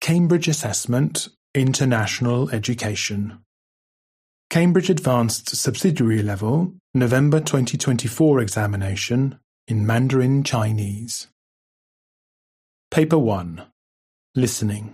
Cambridge Assessment International Education. Cambridge Advanced Subsidiary Level November 2024 examination in Mandarin Chinese. Paper 1. Listening.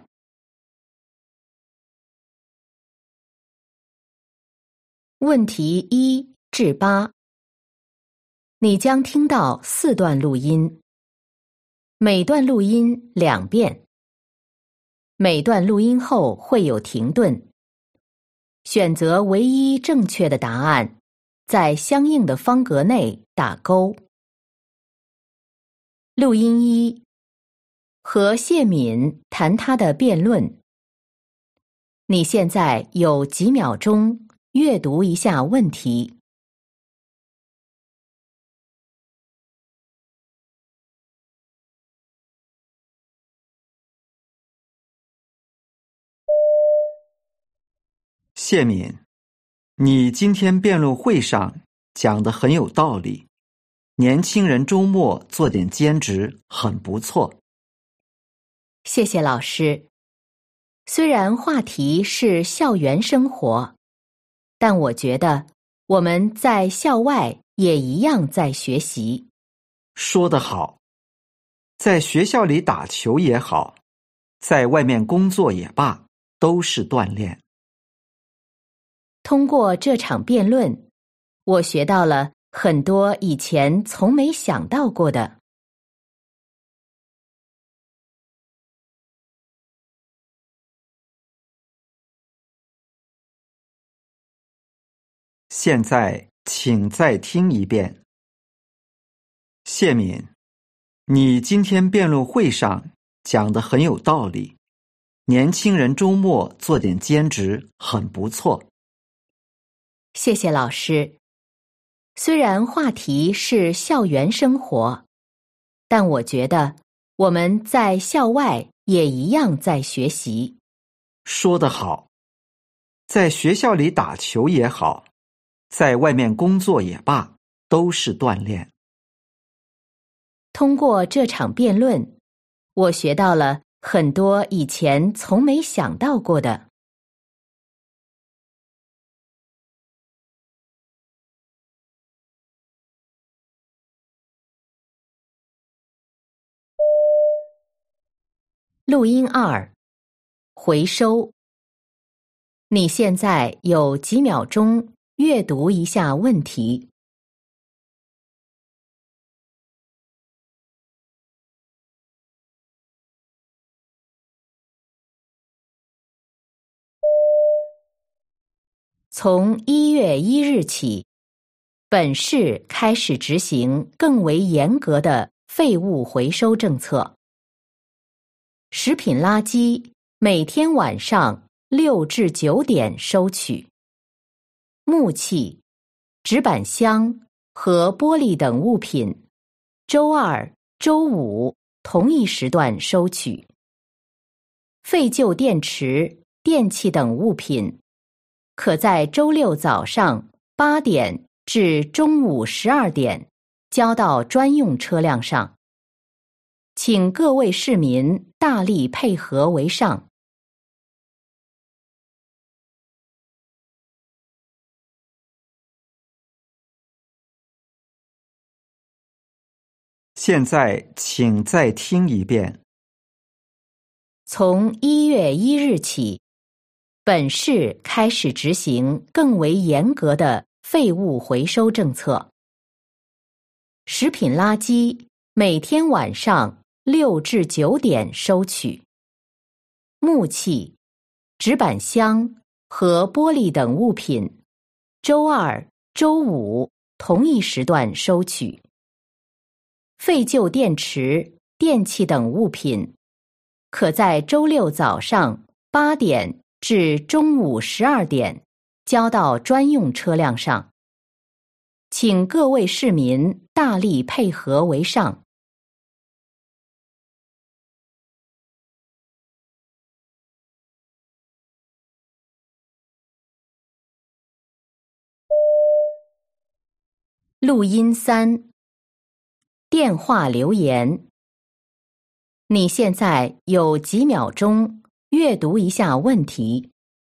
问题1至8，你将听到4段录音，每段录音2遍。每段录音后会有停顿，选择唯一正确的答案，在相应的方格内打勾。录音1，和谢敏谈他的辩论。你现在有几秒钟阅读一下问题。 谢敏，你今天辩论会上讲得很有道理，年轻人周末做点兼职很不错。 谢谢老师。虽然话题是校园生活，但我觉得我们在校外也一样在学习。 说得好，在学校里打球也好，在外面工作也罢，都是锻炼。 通过这场辩论，我学到了很多以前从没想到过的。 现在请再听一遍。谢敏，你今天辩论会上讲得很有道理，年轻人周末做点兼职很不错。 谢谢老师。虽然话题是校园生活，但我觉得我们在校外也一样在学习。 说得好，在学校里打球也好，在外面工作也罢，都是锻炼。 通过这场辩论，我学到了很多以前从没想到过的。录音2，回收。你现在有几秒钟阅读一下问题。从1月1日起，本市开始执行更为严格的废物回收政策。食品垃圾每天晚上6至9点收取，木器、纸板箱和玻璃等物品，周2、周5同一时段收取。废旧电池、电器等物品，可在周6早上8点至中午12点交到专用车辆上。请各位市民大力配合为上。 现在请再听一遍。 从1月1日起，本市开始执行更为严格的废物回收政策。食品垃圾每天晚上6至9点收取，木器、纸板箱和玻璃等物品，周2、周5同一时段收取。废旧电池、电器等物品，可在周6早上8点至中午12点交到专用车辆上。请各位市民大力配合为上。录音3，电话留言。你现在有几秒钟阅读一下问题。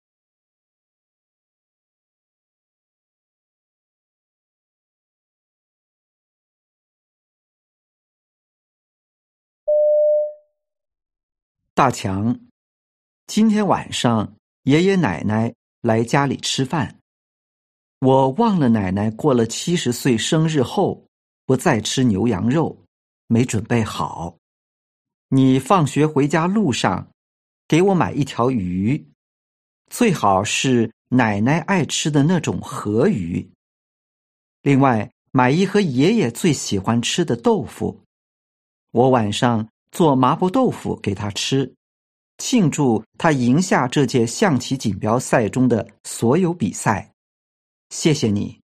大强，今天晚上爷爷奶奶来家里吃饭，我忘了奶奶过了70岁生日后不再吃牛羊肉，没准备好。你放学回家路上给我买一条鱼，最好是奶奶爱吃的那种河鱼。另外买一盒爷爷最喜欢吃的豆腐，我晚上做麻婆豆腐给他吃，庆祝他赢下这届象棋锦标赛中的所有比赛。谢谢你。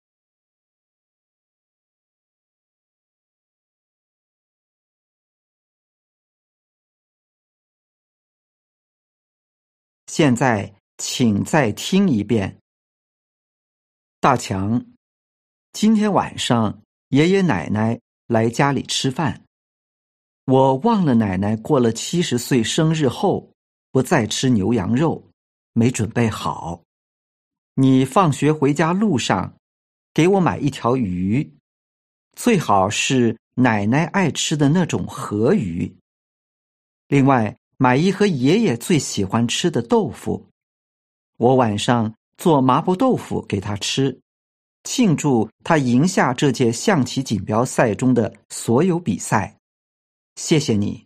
现在请再听一遍。大强，今天晚上爷爷奶奶来家里吃饭，我忘了奶奶过了70岁生日后不再吃牛羊肉，没准备好。你放学回家路上给我买一条鱼，最好是奶奶爱吃的那种河鱼。另外买一盒爷爷最喜欢吃的豆腐，我晚上做麻婆豆腐给他吃，庆祝他赢下这届象棋锦标赛中的所有比赛。谢谢你。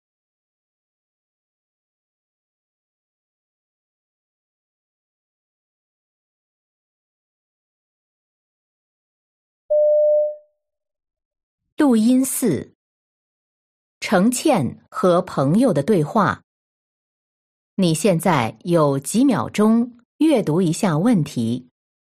录音4，程倩和朋友的对话。你现在有几秒钟阅读一下问题。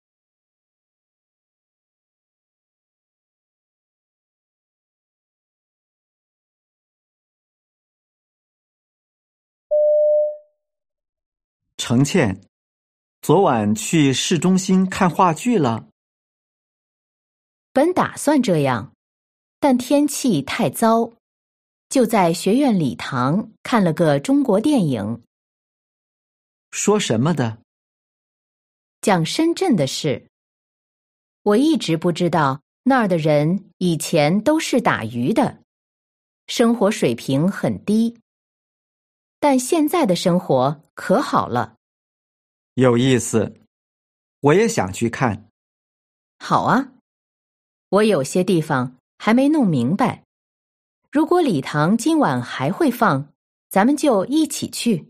程倩，昨晚去市中心看话剧了。 本打算这样，但天气太糟，就在学院礼堂看了个中国电影。 说什么的？ 讲深圳的事。我一直不知道那儿的人以前都是打鱼的，生活水平很低。但现在的生活可好了。 有意思，我也想去看。 好啊，我有些地方还没弄明白。如果礼堂今晚还会放，咱们就一起去。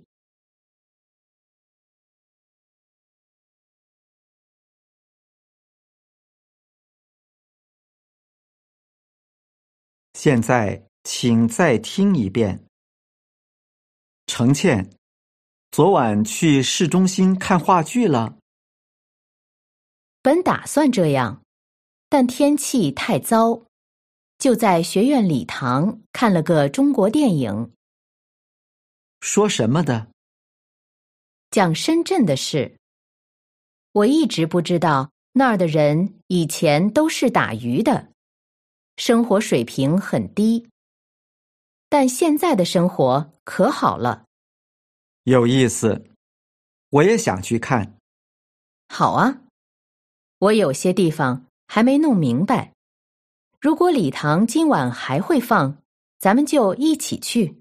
现在请再听一遍。程倩，昨晚去市中心看话剧了。 本打算这样，但天气太糟，就在学院礼堂看了个中国电影。 说什么的？ 讲深圳的事。我一直不知道那儿的人以前都是打鱼的，生活水平很低。但现在的生活可好了。 有意思，我也想去看。 好啊，我有些地方还没弄明白。如果礼堂今晚还会放，咱们就一起去。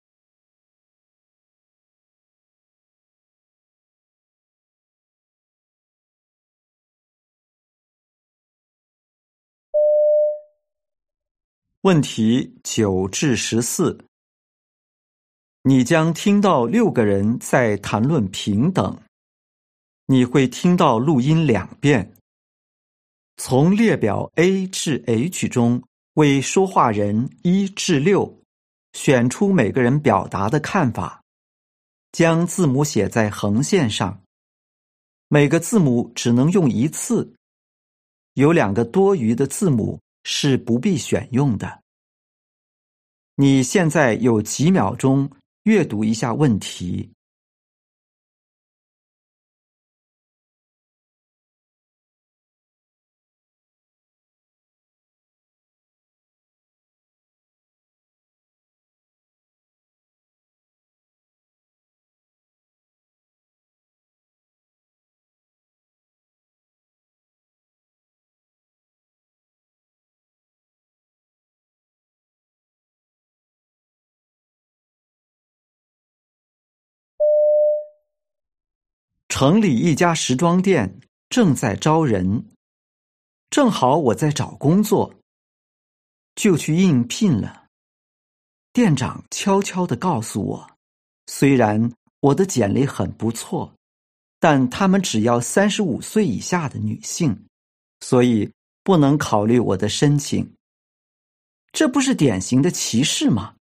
问题9至14，你将听到6个人在谈论平等。你会听到录音2遍。从列表 A 至 H 中，为说话人1至6选出每个人表达的看法，将字母写在横线上。每个字母只能用1次，有2个多余的字母是不必选用的。你现在有几秒钟阅读一下问题。 城里一家时装店正在招人，正好我在找工作，就去应聘了。店长悄悄地告诉我，虽然我的简历很不错，但他们只要35岁以下的女性，所以不能考虑我的申请。这不是典型的歧视吗？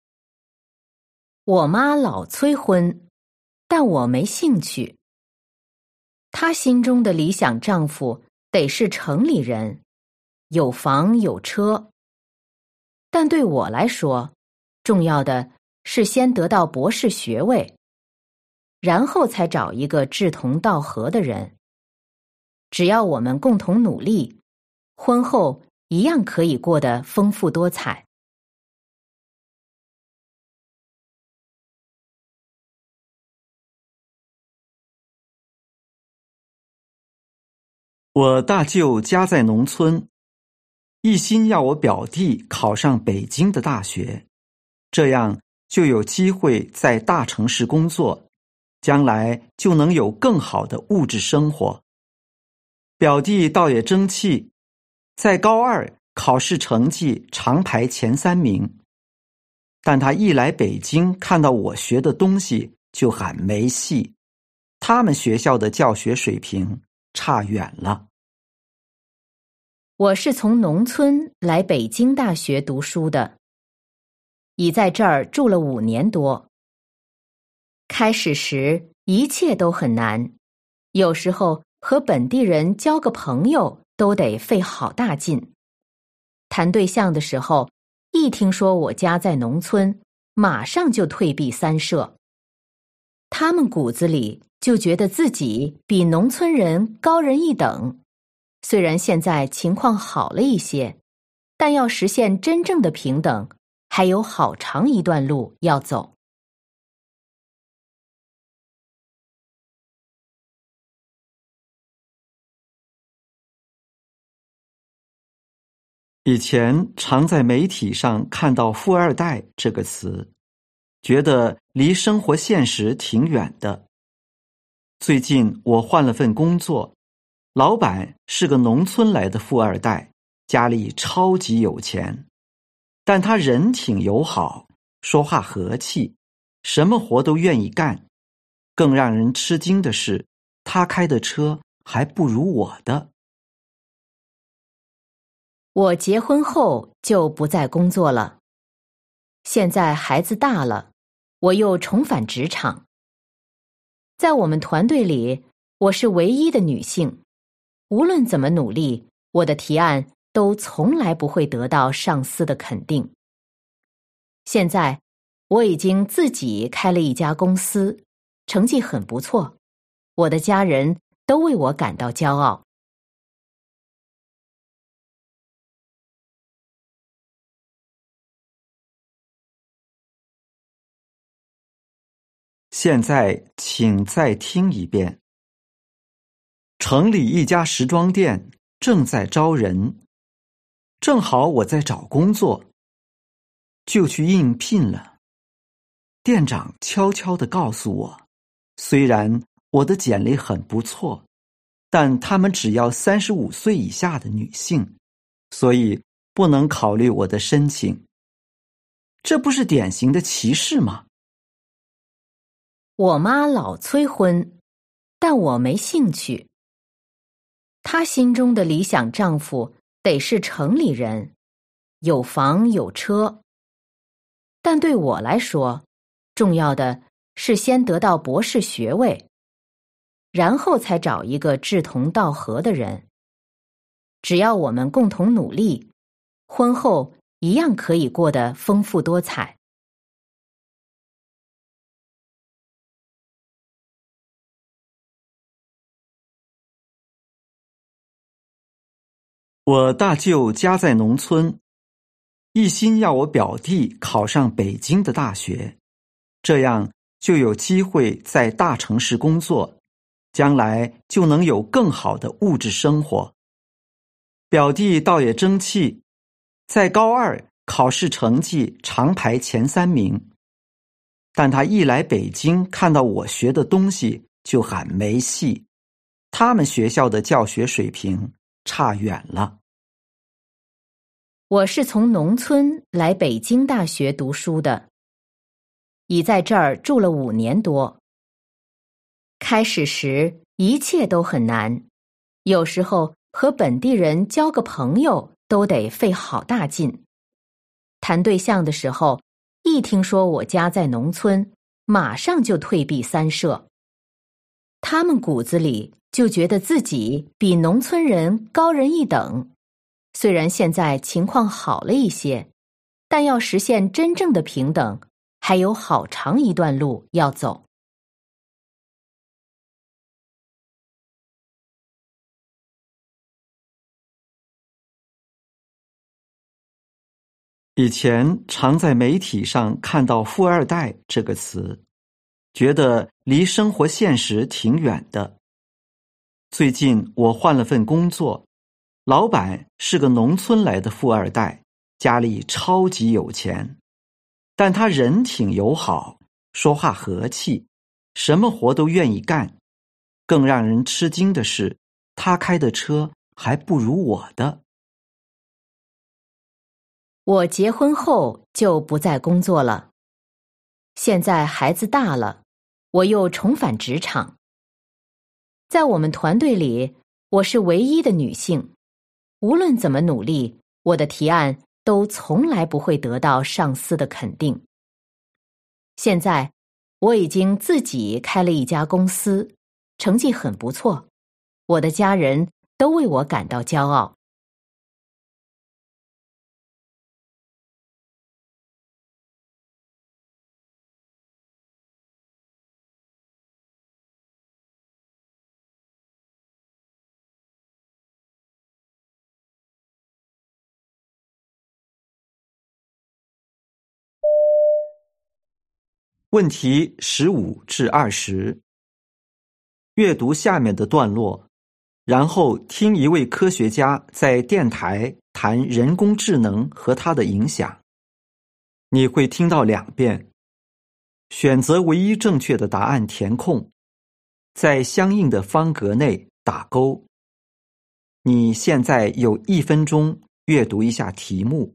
我妈老催婚，但我没兴趣。她心中的理想丈夫得是城里人，有房有车。但对我来说，重要的是先得到博士学位，然后才找一个志同道合的人。只要我们共同努力，婚后一样可以过得丰富多彩。 我大舅家在农村，一心要我表弟考上北京的大学，这样就有机会在大城市工作，将来就能有更好的物质生活。表弟倒也争气，在高2考试成绩常排前3名，但他一来北京看到我学的东西就喊没戏，他们学校的教学水平差远了。 我是从农村来北京大学读书的，已在这儿住了5年多。开始时一切都很难，有时候和本地人交个朋友都得费好大劲。谈对象的时候，一听说我家在农村，马上就退避三舍。他们骨子里就觉得自己比农村人高人一等。虽然现在情况好了一些，但要实现真正的平等，还有好长一段路要走。 以前常在媒体上看到富二代这个词，觉得离生活现实挺远的。最近我换了份工作，老板是个农村来的富二代，家里超级有钱，但他人挺友好，说话和气，什么活都愿意干。更让人吃惊的是，他开的车还不如我的。 我结婚后就不再工作了，现在孩子大了，我又重返职场。在我们团队里，我是唯一的女性，无论怎么努力，我的提案都从来不会得到上司的肯定。现在，我已经自己开了一家公司，成绩很不错，我的家人都为我感到骄傲。 现在请再听一遍。城里一家时装店正在招人，正好我在找工作，就去应聘了。店长悄悄地告诉我，虽然我的简历很不错，但他们只要35岁以下的女性，所以不能考虑我的申请。这不是典型的歧视吗？ 我妈老催婚，但我没兴趣。她心中的理想丈夫得是城里人，有房有车。但对我来说，重要的是先得到博士学位，然后才找一个志同道合的人。只要我们共同努力，婚后一样可以过得丰富多彩。 我大舅家在农村，一心要我表弟考上北京的大学，这样就有机会在大城市工作，将来就能有更好的物质生活。表弟倒也争气，在高2考试成绩常排前3名，但他一来北京看到我学的东西就喊没戏，他们学校的教学水平差远了。 我是从农村来北京大学读书的，已在这儿住了5年多。开始时一切都很难，有时候和本地人交个朋友都得费好大劲。谈对象的时候，一听说我家在农村，马上就退避三舍。他们骨子里就觉得自己比农村人高人一等。虽然现在情况好了一些，但要实现真正的平等，还有好长一段路要走。 以前常在媒体上看到富二代这个词，觉得离生活现实挺远的。最近我换了份工作，老板是个农村来的富二代，家里超级有钱，但他人挺友好，说话和气，什么活都愿意干。更让人吃惊的是，他开的车还不如我的。 我结婚后就不再工作了，现在孩子大了，我又重返职场。在我们团队里，我是唯一的女性，无论怎么努力，我的提案都从来不会得到上司的肯定。现在，我已经自己开了一家公司，成绩很不错，我的家人都为我感到骄傲。 问题15至20，阅读下面的段落，然后听一位科学家在电台谈人工智能和它的影响。你会听到2遍。选择唯一正确的答案填空，在相应的方格内打勾。你现在有1分钟阅读一下题目。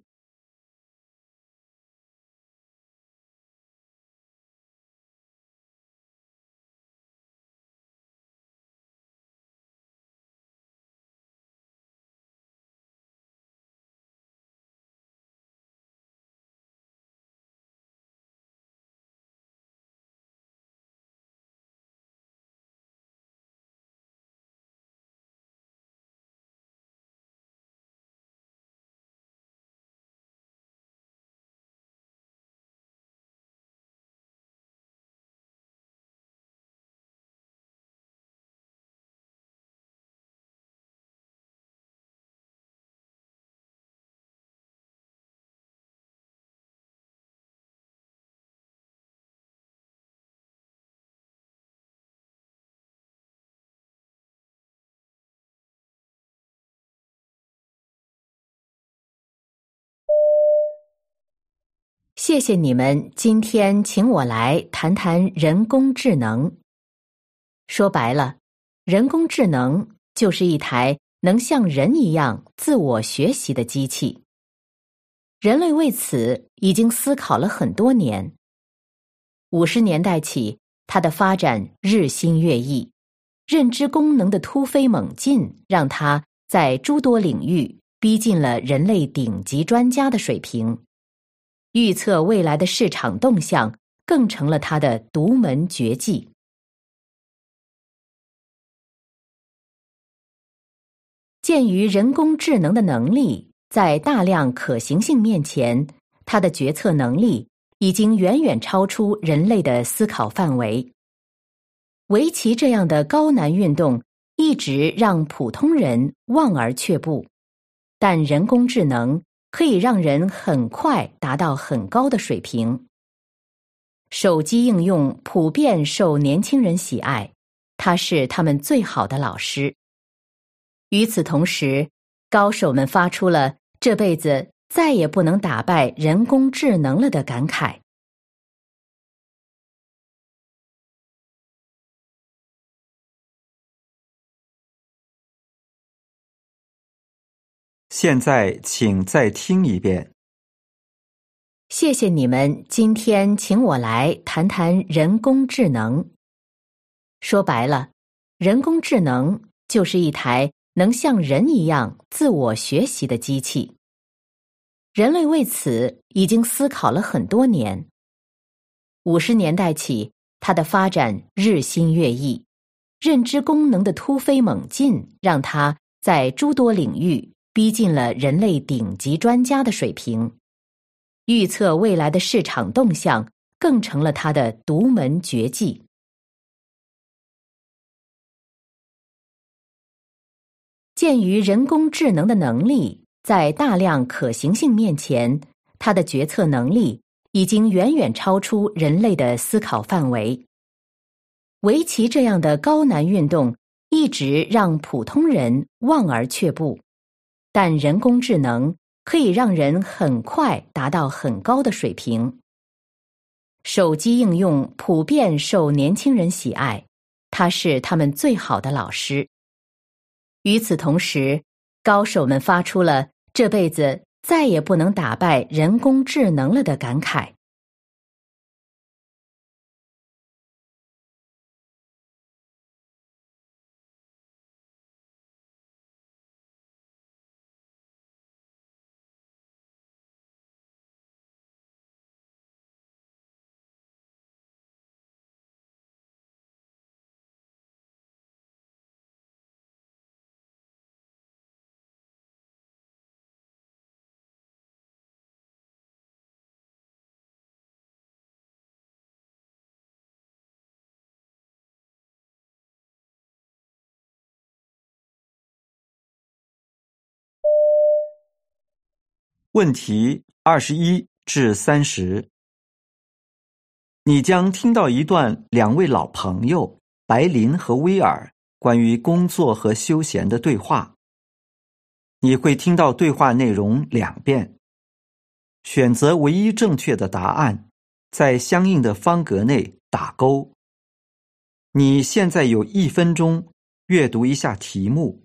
谢谢你们今天请我来谈谈人工智能。说白了，人工智能就是一台能像人一样自我学习的机器。人类为此已经思考了很多年。50年代起，它的发展日新月异，认知功能的突飞猛进，让它在诸多领域逼近了人类顶级专家的水平。预测未来的市场动向更成了他的独门绝技。鉴于人工智能的能力，在大量可行性面前，它的决策能力已经远远超出人类的思考范围。围棋这样的高难运动一直让普通人望而却步，但人工智能可以让人很快达到很高的水平。手机应用普遍受年轻人喜爱，它是他们最好的老师。与此同时，高手们发出了这辈子再也不能打败人工智能了的感慨。 现在请再听一遍。 谢谢你们今天请我来谈谈人工智能。说白了，人工智能就是一台能像人一样自我学习的机器。人类为此已经思考了很多年。50年代起，它的发展日新月异，认知功能的突飞猛进，让它在诸多领域逼近了人类顶级专家的水平。预测未来的市场动向更成了它的独门绝技。鉴于人工智能的能力，在大量可行性面前，它的决策能力已经远远超出人类的思考范围。围棋这样的高难运动一直让普通人望而却步，但人工智能可以让人很快达到很高的水平。手机应用普遍受年轻人喜爱，它是他们最好的老师。与此同时，高手们发出了这辈子再也不能打败人工智能了的感慨。 问题21至30。你将听到一段两位老朋友白琳和威尔关于工作和休闲的对话。你会听到对话内容2遍，选择唯一正确的答案，在相应的方格内打勾。你现在有1分钟阅读一下题目。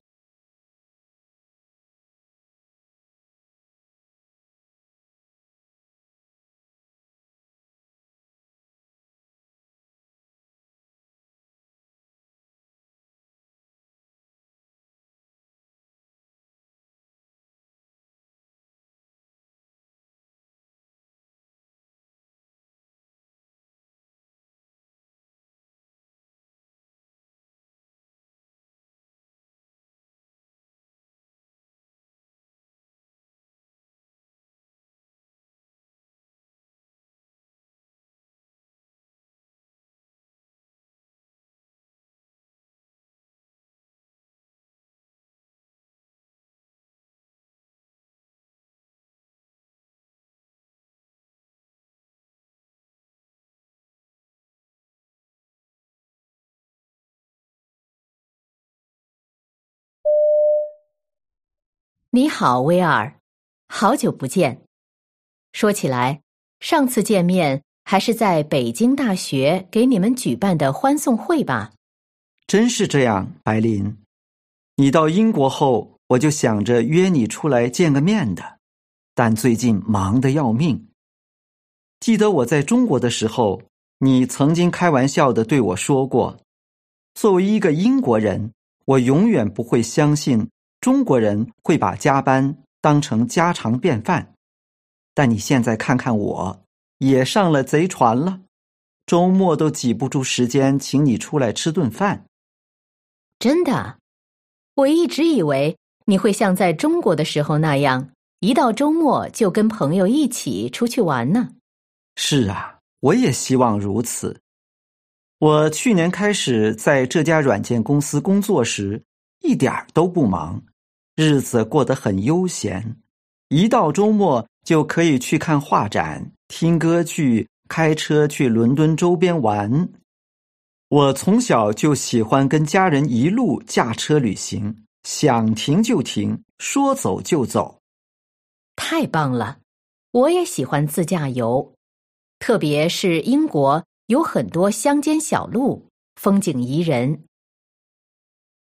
你好，威尔，好久不见。说起来，上次见面还是在北京大学给你们举办的欢送会吧？ 真是这样，白琳。你到英国后，我就想着约你出来见个面的，但最近忙得要命。记得我在中国的时候，你曾经开玩笑地对我说过，作为一个英国人，我永远不会相信中国人会把加班当成家常便饭。但你现在看看我，也上了贼船了，周末都挤不出时间请你出来吃顿饭。 真的？我一直以为你会像在中国的时候那样，一到周末就跟朋友一起出去玩呢。 是啊，我也希望如此。我去年开始在这家软件公司工作时，一点儿都不忙，日子过得很悠闲。一到周末就可以去看画展、听歌剧、开车去伦敦周边玩。我从小就喜欢跟家人一路驾车旅行，想停就停，说走就走。 太棒了！我也喜欢自驾游，特别是英国有很多乡间小路，风景宜人。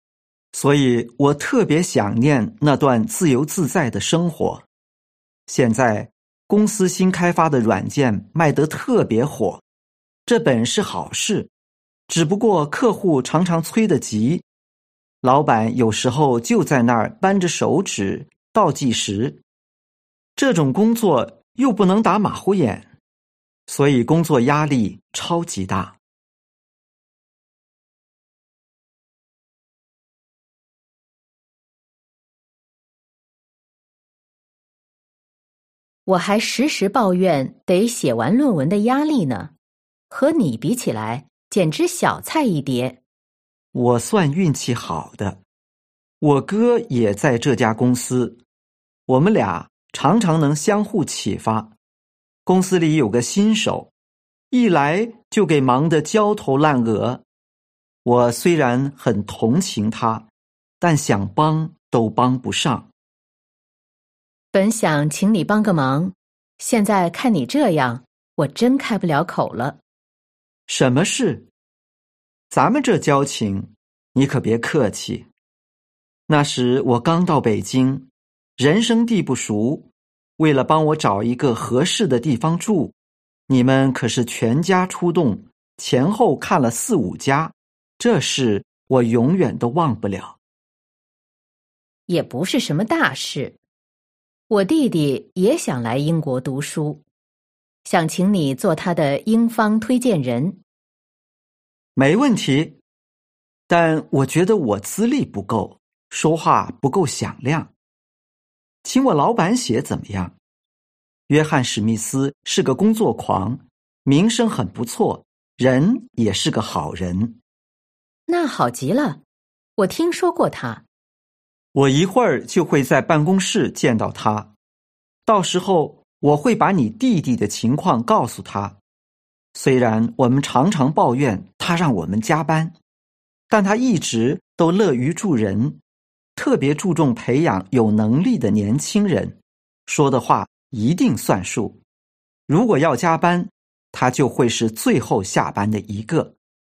所以我特别想念那段自由自在的生活。现在公司新开发的软件卖得特别火，这本是好事，只不过客户常常催得急，老板有时候就在那儿扳着手指倒计时。这种工作又不能打马虎眼，所以工作压力超级大。 我还时时抱怨得写完论文的压力呢，和你比起来，简直小菜一碟。 我算运气好的，我哥也在这家公司，我们俩常常能相互启发。公司里有个新手，一来就给忙得焦头烂额。我虽然很同情他，但想帮都帮不上。 本想请你帮个忙，现在看你这样，我真开不了口了。 什么事？咱们这交情，你可别客气。那时我刚到北京，人生地不熟，为了帮我找一个合适的地方住，你们可是全家出动，前后看了4、5家，这事我永远都忘不了。 也不是什么大事。我弟弟也想来英国读书，想请你做他的英方推荐人。 没问题，但我觉得我资历不够，说话不够响亮。请我老板写怎么样？约翰·史密斯是个工作狂，名声很不错，人也是个好人。 那好极了，我听说过他。 我一会儿就会在办公室见到他，到时候我会把你弟弟的情况告诉他。虽然我们常常抱怨他让我们加班，但他一直都乐于助人，特别注重培养有能力的年轻人，说的话一定算数。如果要加班，他就会是最后下班的一个。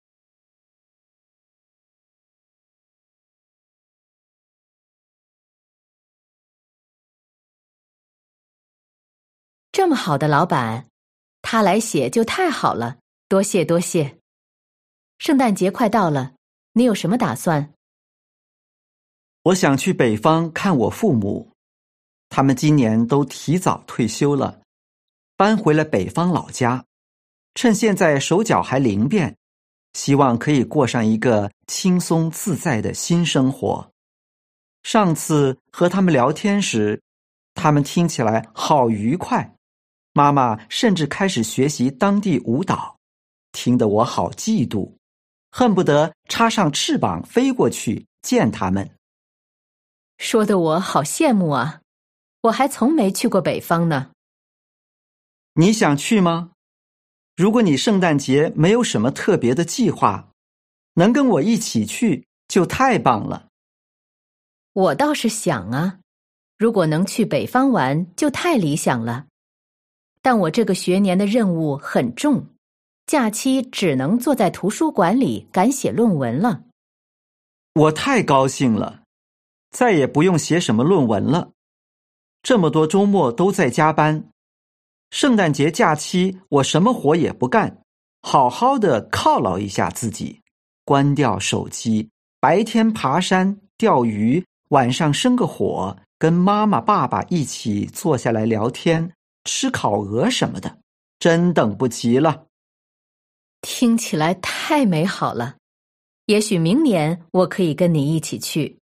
这么好的老板，他来写就太好了，多谢多谢。圣诞节快到了，你有什么打算？ 我想去北方看我父母，他们今年都提早退休了，搬回了北方老家，趁现在手脚还灵便，希望可以过上一个轻松自在的新生活。上次和他们聊天时，他们听起来好愉快，妈妈甚至开始学习当地舞蹈，听得我好嫉妒，恨不得插上翅膀飞过去见他们。 说得我好羡慕啊，我还从没去过北方呢。 你想去吗？如果你圣诞节没有什么特别的计划，能跟我一起去就太棒了。 我倒是想啊，如果能去北方玩就太理想了。但我这个学年的任务很重，假期只能坐在图书馆里赶写论文了。 我太高兴了，再也不用写什么论文了。这么多周末都在加班，圣诞节假期我什么活也不干，好好的犒劳一下自己，关掉手机，白天爬山、钓鱼，晚上生个火，跟妈妈、爸爸一起坐下来聊天，吃烤鹅什么的，真等不及了。 听起来太美好了，也许明年我可以跟你一起去。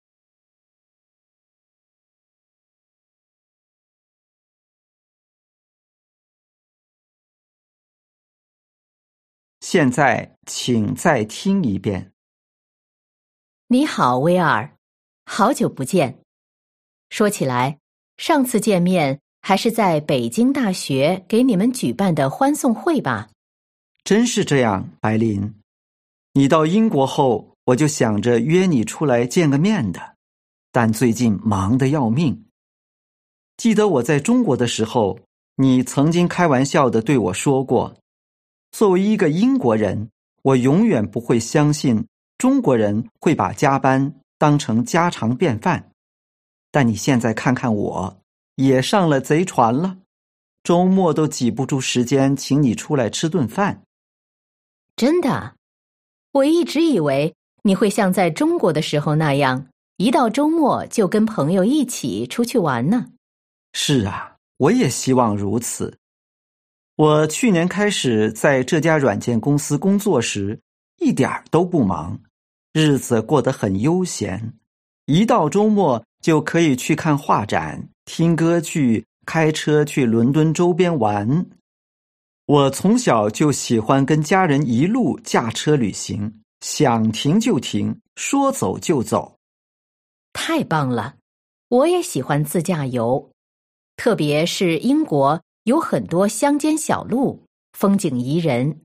现在请再听一遍。 你好，威尔，好久不见。说起来，上次见面还是在北京大学给你们举办的欢送会吧？ 真是这样，白琳。你到英国后，我就想着约你出来见个面的，但最近忙得要命。记得我在中国的时候，你曾经开玩笑地对我说过，作为一个英国人，我永远不会相信中国人会把加班当成家常便饭。但你现在看看我，也上了贼船了，周末都挤不住时间请你出来吃顿饭。 真的？我一直以为你会像在中国的时候那样，一到周末就跟朋友一起出去玩呢。 是啊，我也希望如此。我去年开始在这家软件公司工作时，一点儿都不忙，日子过得很悠闲。一到周末就可以去看画展、听歌剧、开车去伦敦周边玩。我从小就喜欢跟家人一路驾车旅行，想停就停，说走就走。 太棒了！我也喜欢自驾游，特别是英国有很多乡间小路，风景宜人。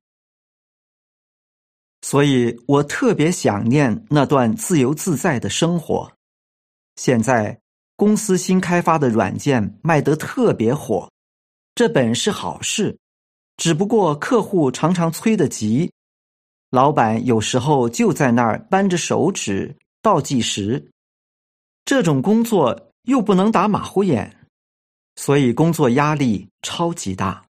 所以我特别想念那段自由自在的生活。现在公司新开发的软件卖得特别火，这本是好事，只不过客户常常催得急，老板有时候就在那儿扳着手指倒计时。这种工作又不能打马虎眼，所以工作压力超级大。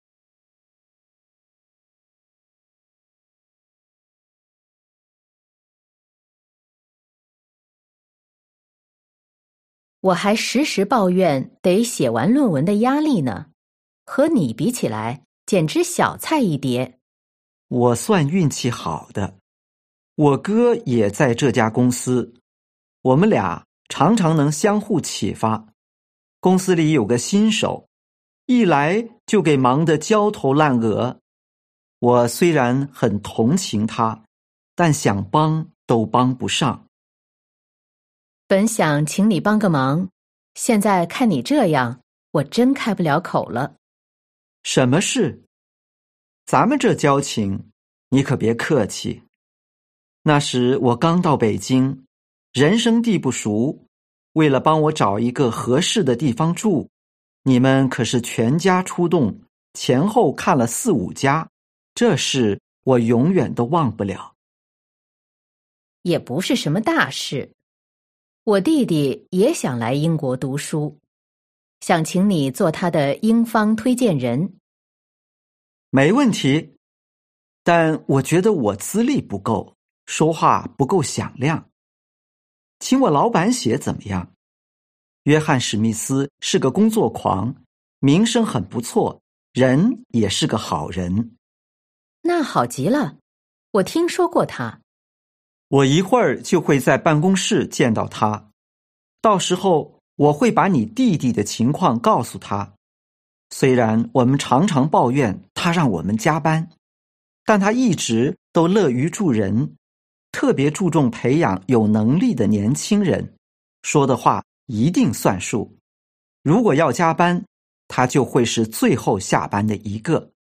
我还时时抱怨得写完论文的压力呢，和你比起来，简直小菜一碟。 我算运气好的，我哥也在这家公司，我们俩常常能相互启发。公司里有个新手，一来就给忙得焦头烂额。我虽然很同情他，但想帮都帮不上。 本想请你帮个忙，现在看你这样，我真开不了口了。 什么事？咱们这交情，你可别客气。那时我刚到北京，人生地不熟，为了帮我找一个合适的地方住，你们可是全家出动，前后看了4、5家，这事我永远都忘不了。 也不是什么大事。我弟弟也想来英国读书，想请你做他的英方推荐人。 没问题，但我觉得我资历不够，说话不够响亮。请我老板写怎么样？约翰·史密斯是个工作狂，名声很不错，人也是个好人。 那好极了，我听说过他。 我一会儿就会在办公室见到他，到时候我会把你弟弟的情况告诉他。虽然我们常常抱怨他让我们加班，但他一直都乐于助人，特别注重培养有能力的年轻人，说的话一定算数。如果要加班，他就会是最后下班的一个。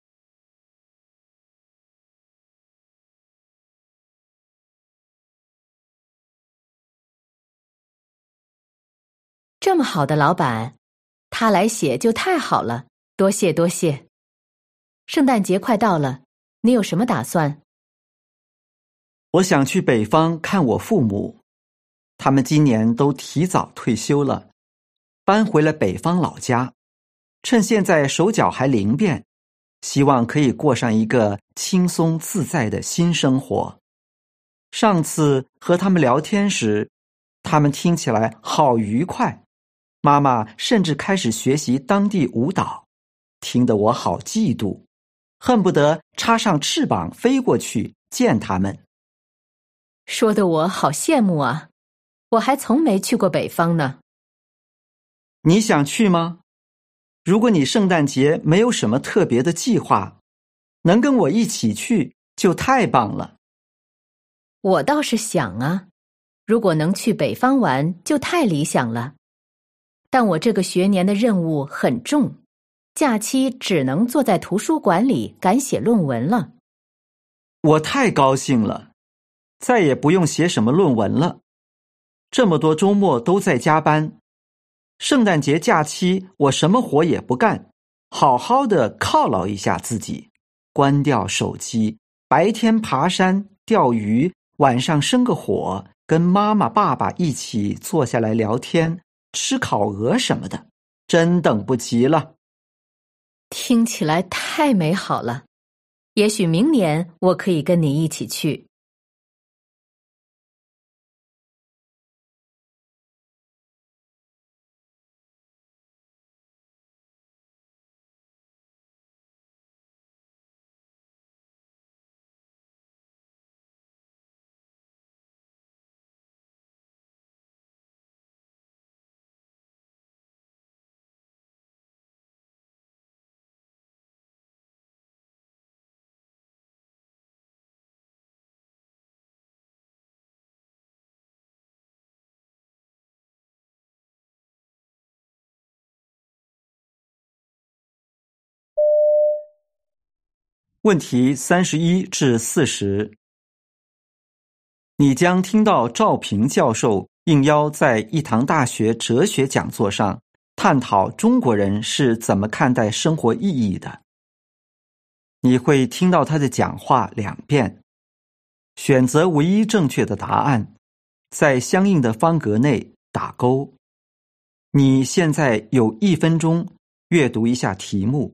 这么好的老板，他来写就太好了，多谢多谢。圣诞节快到了，你有什么打算？ 我想去北方看我父母，他们今年都提早退休了，搬回了北方老家，趁现在手脚还灵便，希望可以过上一个轻松自在的新生活。上次和他们聊天时，他们听起来好愉快，妈妈甚至开始学习当地舞蹈，听得我好嫉妒，恨不得插上翅膀飞过去见他们。 说得我好羡慕啊，我还从没去过北方呢。 你想去吗？如果你圣诞节没有什么特别的计划，能跟我一起去就太棒了。 我倒是想啊，如果能去北方玩就太理想了。但我这个学年的任务很重，假期只能坐在图书馆里赶写论文了。 我太高兴了，再也不用写什么论文了。这么多周末都在加班，圣诞节假期我什么活也不干，好好的犒劳一下自己，关掉手机，白天爬山、钓鱼，晚上生个火， 跟妈妈、爸爸一起坐下来聊天，吃烤鹅什么的，真等不及了。 听起来太美好了，也许明年我可以跟你一起去。 问题31至40，你将听到赵平教授应邀在一堂大学哲学讲座上探讨中国人是怎么看待生活意义的。你会听到他的讲话2遍，选择唯一正确的答案，在相应的方格内打勾。你现在有1分钟阅读一下题目。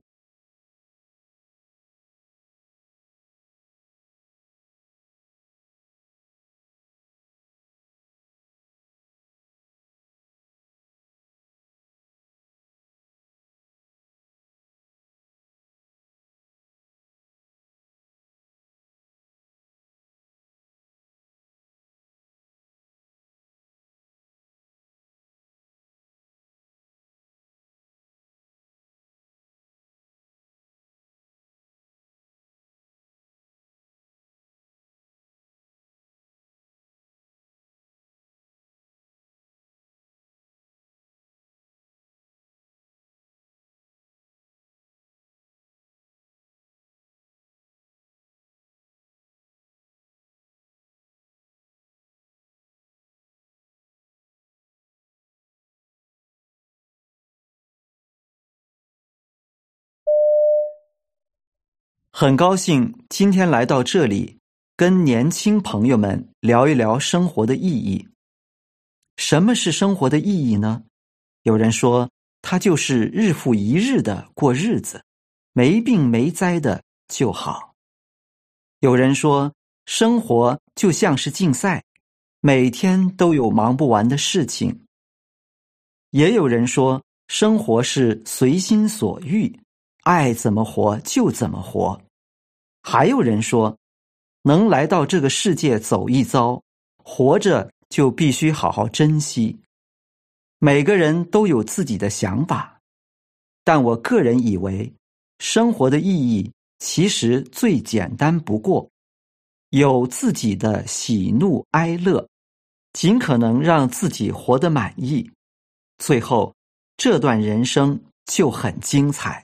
很高兴今天来到这里，跟年轻朋友们聊一聊生活的意义。什么是生活的意义呢？有人说，它就是日复一日的过日子，没病没灾的就好。有人说，生活就像是竞赛，每天都有忙不完的事情。也有人说，生活是随心所欲，爱怎么活就怎么活。还有人说，能来到这个世界走一遭，活着就必须好好珍惜。每个人都有自己的想法，但我个人以为，生活的意义其实最简单不过，有自己的喜怒哀乐，尽可能让自己活得满意，最后这段人生就很精彩。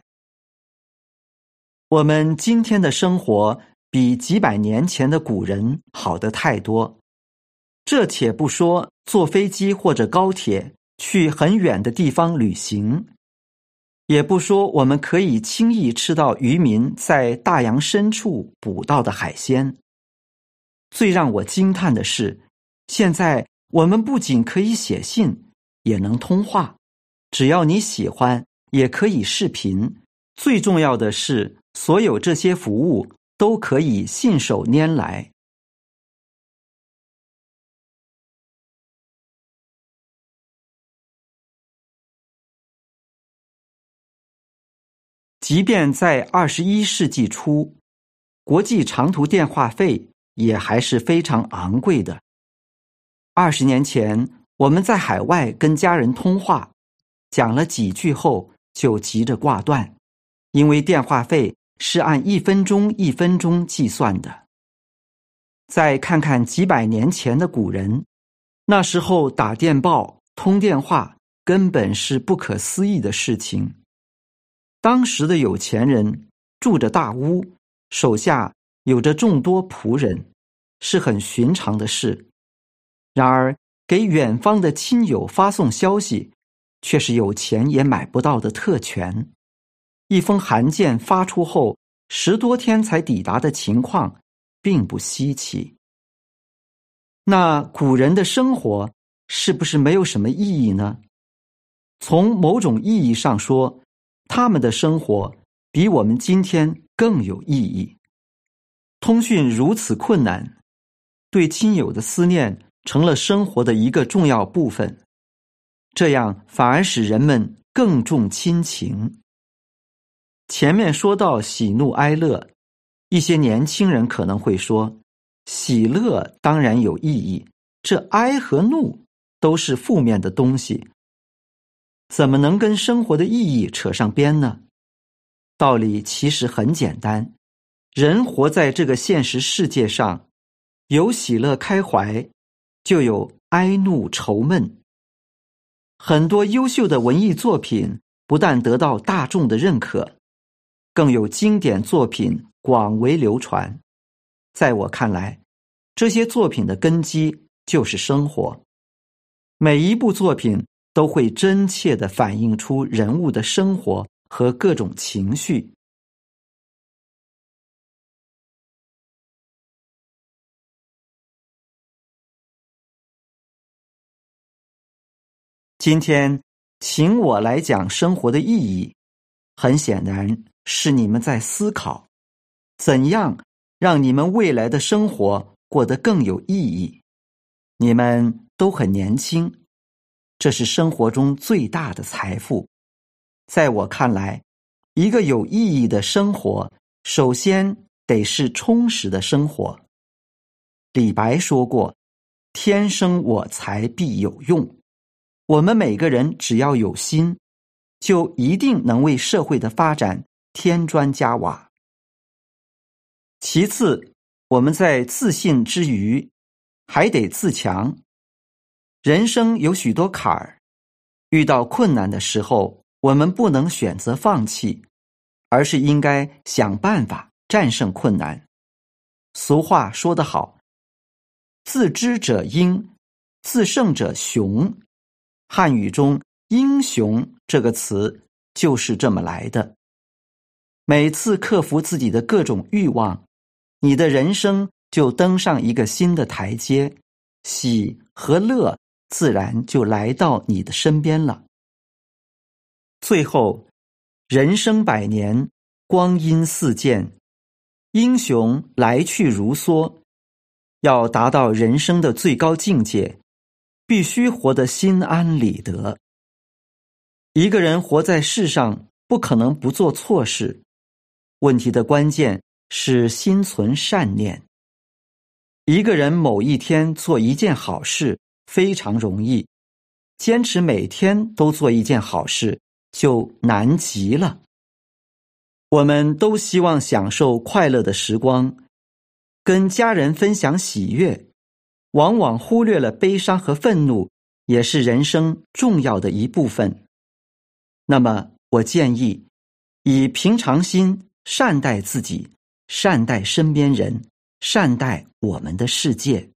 我们今天的生活比几百年前的古人好得太多。这且不说坐飞机或者高铁去很远的地方旅行，也不说我们可以轻易吃到渔民在大洋深处捕到的海鲜。最让我惊叹的是，现在我们不仅可以写信，也能通话，只要你喜欢，也可以视频。最重要的是，所有这些服务都可以信手拈来。即便在21世纪初，国际长途电话费也还是非常昂贵的。20年前，我们在海外跟家人通话，讲了几句后就急着挂断，因为电话费是按1分钟1分钟计算的。再看看几百年前的古人，那时候打电报、通电话根本是不可思议的事情。当时的有钱人住着大屋，手下有着众多仆人，是很寻常的事。然而，给远方的亲友发送消息，却是有钱也买不到的特权。一封函件发出后10多天才抵达的情况并不稀奇。 那古人的生活是不是没有什么意义呢？从某种意义上说，他们的生活比我们今天更有意义。通讯如此困难，对亲友的思念成了生活的一个重要部分，这样反而使人们更重亲情。前面说到喜怒哀乐，一些年轻人可能会说，喜乐当然有意义，这哀和怒都是负面的东西，怎么能跟生活的意义扯上边呢？道理其实很简单，人活在这个现实世界上，有喜乐开怀，就有哀怒愁闷。很多优秀的文艺作品不但得到大众的认可，更有经典作品广为流传。在我看来，这些作品的根基就是生活。每一部作品都会真切地反映出人物的生活和各种情绪。今天请我来讲生活的意义，很显然是你们在思考，怎样让你们未来的生活过得更有意义。你们都很年轻，这是生活中最大的财富。在我看来，一个有意义的生活，首先得是充实的生活。李白说过，天生我材必有用。我们每个人只要有心，就一定能为社会的发展添砖加瓦。其次，我们在自信之余，还得自强。人生有许多坎儿，遇到困难的时候，我们不能选择放弃，而是应该想办法战胜困难。俗话说得好，自知者英，自胜者雄。汉语中英雄这个词就是这么来的。每次克服自己的各种欲望，你的人生就登上一个新的台阶，喜和乐自然就来到你的身边了。最后，人生百年，光阴似箭，英雄来去如梭。要达到人生的最高境界，必须活得心安理得。一个人活在世上，不可能不做错事。问题的关键是心存善念。一个人某一天做一件好事非常容易，坚持每天都做一件好事就难极了。我们都希望享受快乐的时光，跟家人分享喜悦，往往忽略了悲伤和愤怒，也是人生重要的一部分。那么，我建议以平常心善待自己，善待身边人，善待我们的世界。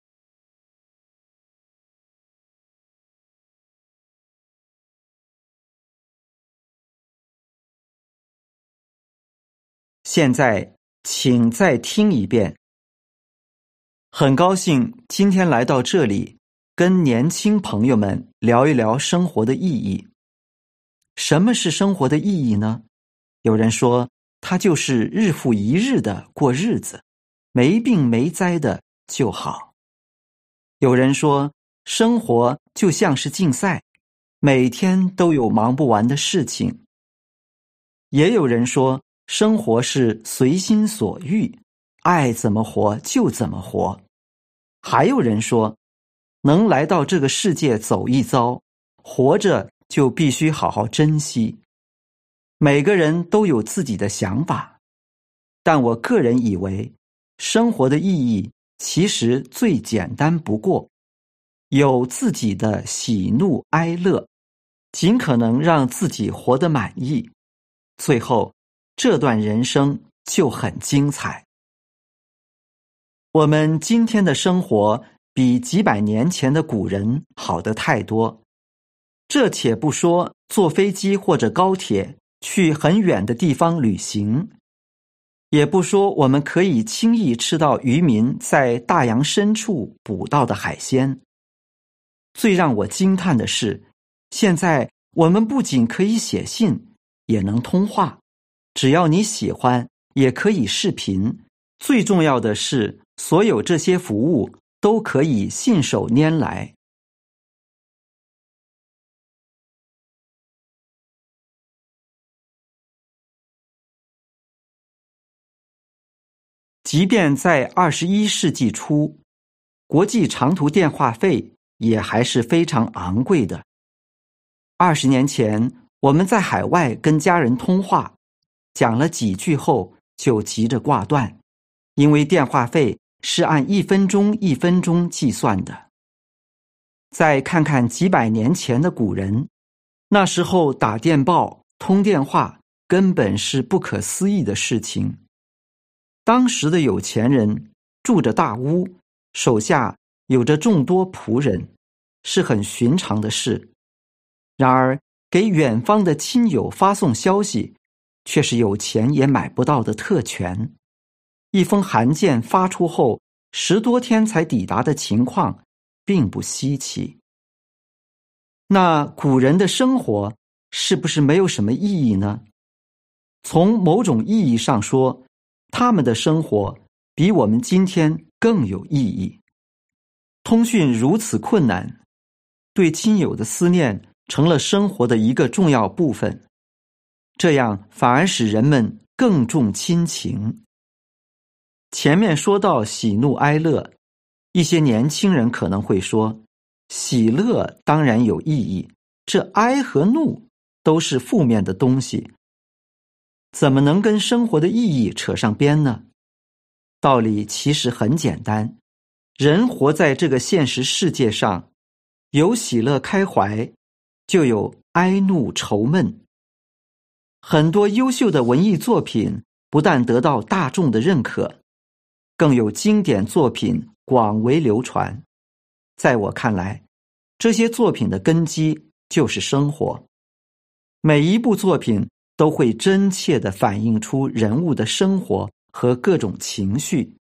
现在，请再听一遍。很高兴今天来到这里，跟年轻朋友们聊一聊生活的意义。什么是生活的意义呢？有人说，它就是日复一日的过日子，没病没灾的就好。有人说，生活就像是竞赛，每天都有忙不完的事情。也有人说，生活是随心所欲，爱怎么活就怎么活。还有人说，能来到这个世界走一遭，活着就必须好好珍惜。每个人都有自己的想法，但我个人以为，生活的意义其实最简单不过，有自己的喜怒哀乐，尽可能让自己活得满意，最后这段人生就很精彩。我们今天的生活比几百年前的古人好得太多。这且不说坐飞机或者高铁去很远的地方旅行， 也不说我们可以轻易吃到渔民在大洋深处捕到的海鲜。最让我惊叹的是，现在我们不仅可以写信，也能通话，只要你喜欢，也可以视频。最重要的是，所有这些服务都可以信手拈来。即便在21世纪初，国际长途电话费也还是非常昂贵的。20年前，我们在海外跟家人通话，讲了几句后就急着挂断，因为电话费是按1分钟1分钟计算的。再看看几百年前的古人，那时候打电报、通电话根本是不可思议的事情。当时的有钱人住着大屋，手下有着众多仆人，是很寻常的事。然而，给远方的亲友发送消息，却是有钱也买不到的特权。一封函件发出后10多天才抵达的情况，并不稀奇。那古人的生活是不是没有什么意义呢？从某种意义上说，他们的生活比我们今天更有意义。通讯如此困难，对亲友的思念成了生活的一个重要部分，这样反而使人们更重亲情。前面说到喜怒哀乐，一些年轻人可能会说，喜乐当然有意义，这哀和怒都是负面的东西，怎么能跟生活的意义扯上边呢？道理其实很简单，人活在这个现实世界上，有喜乐开怀，就有哀怒愁闷。很多优秀的文艺作品不但得到大众的认可，更有经典作品广为流传。在我看来，这些作品的根基就是生活。每一部作品都会真切地反映出人物的生活和各种情绪。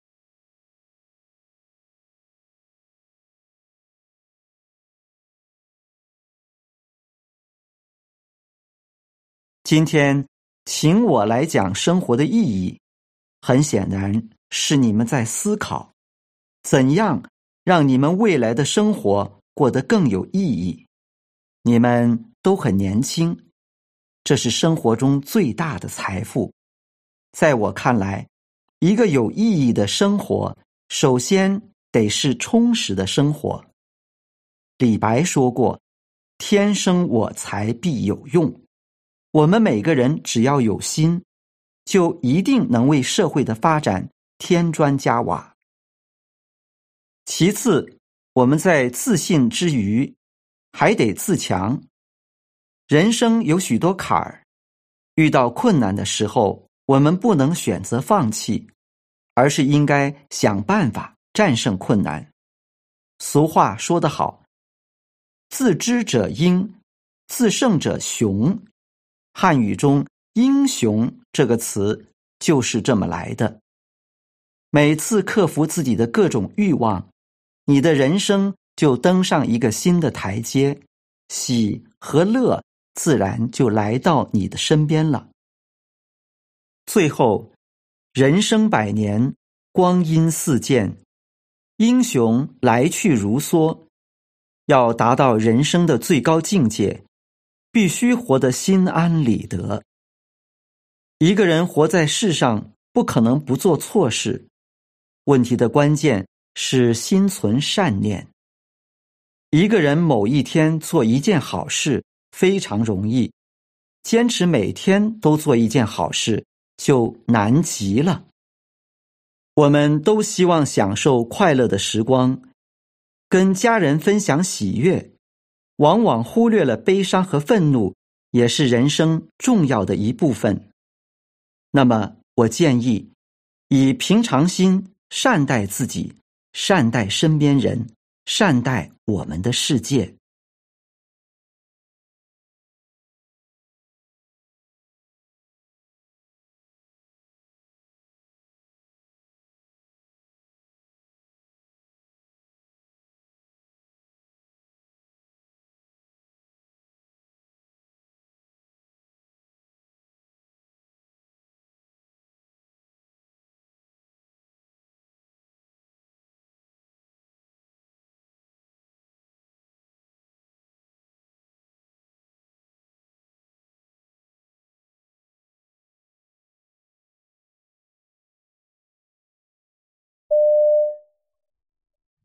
今天，请我来讲生活的意义，很显然是你们在思考，怎样让你们未来的生活过得更有意义。你们都很年轻，这是生活中最大的财富。在我看来，一个有意义的生活，首先得是充实的生活。李白说过，天生我材必有用。我们每个人只要有心，就一定能为社会的发展添砖加瓦。其次，我们在自信之余，还得自强。人生有许多坎儿，遇到困难的时候，我们不能选择放弃，而是应该想办法战胜困难。俗话说得好，自知者英，自胜者雄。汉语中英雄这个词就是这么来的。每次克服自己的各种欲望，你的人生就登上一个新的台阶，喜和乐自然就来到你的身边了。最后，人生100年，光阴似箭，英雄来去如梭。要达到人生的最高境界，必须活得心安理得。一个人活在世上，不可能不做错事。问题的关键是心存善念。一个人某一天做一件好事非常容易，坚持每天都做一件好事就难极了。我们都希望享受快乐的时光，跟家人分享喜悦，往往忽略了悲伤和愤怒，也是人生重要的一部分。那么，我建议以平常心善待自己，善待身边人，善待我们的世界。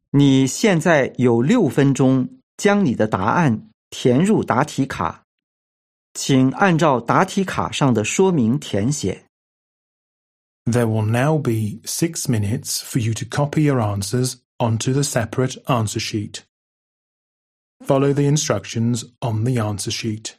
你现在有6分钟将你的答案填入答题卡，请按照答题卡上的说明填写。 There will now be 6 minutes for you to copy your answers onto the separate answer sheet. Follow the instructions on the answer sheet.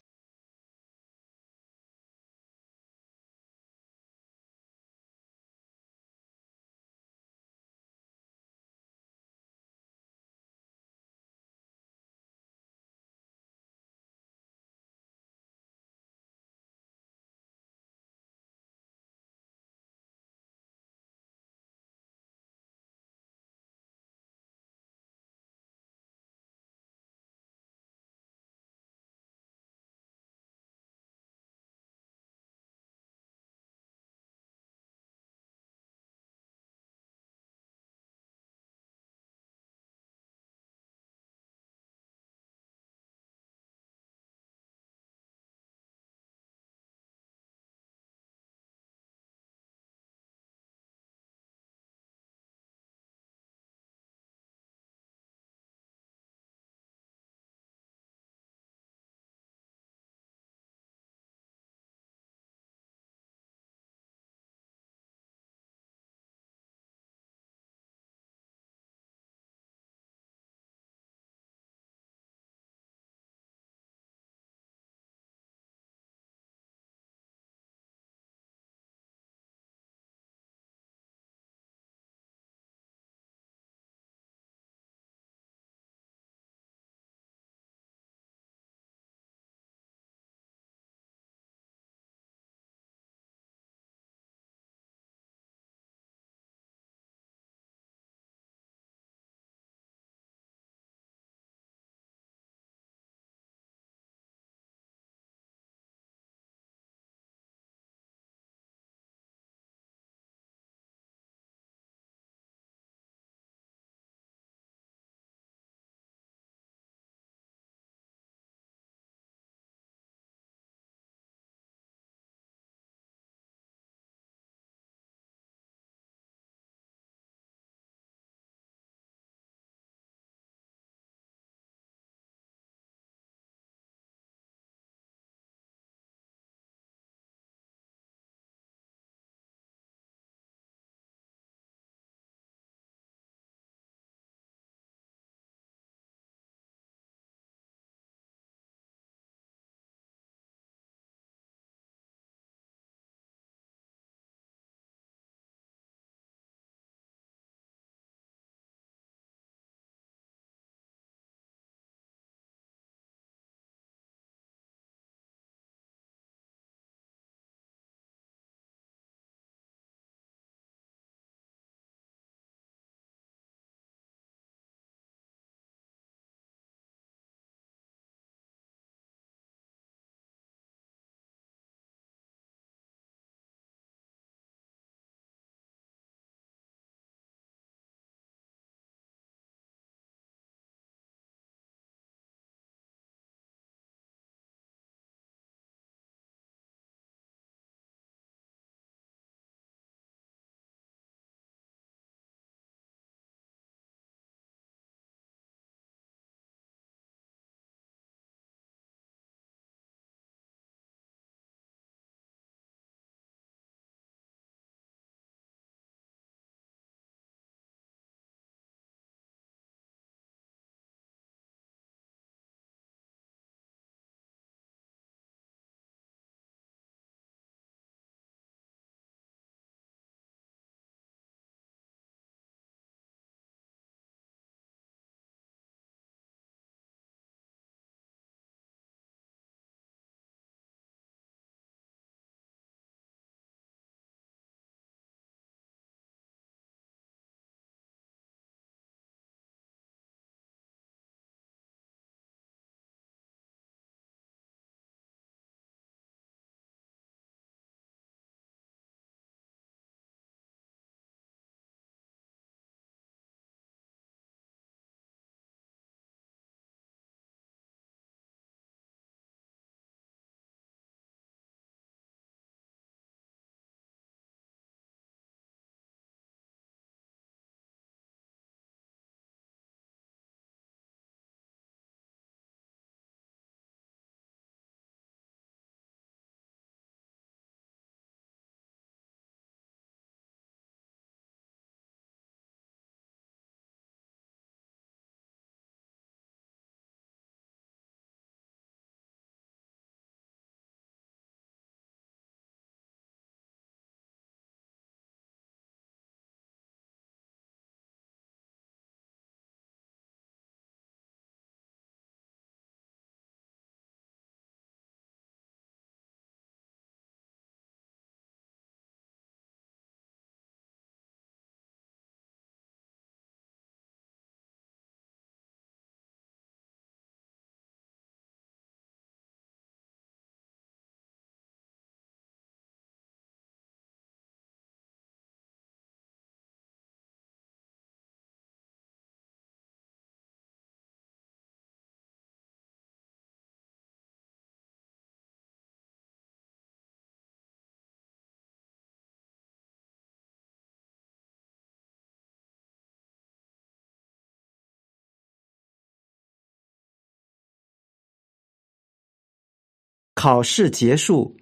考试结束，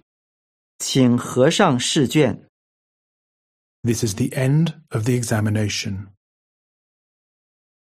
请合上试卷。 This is the end of the examination.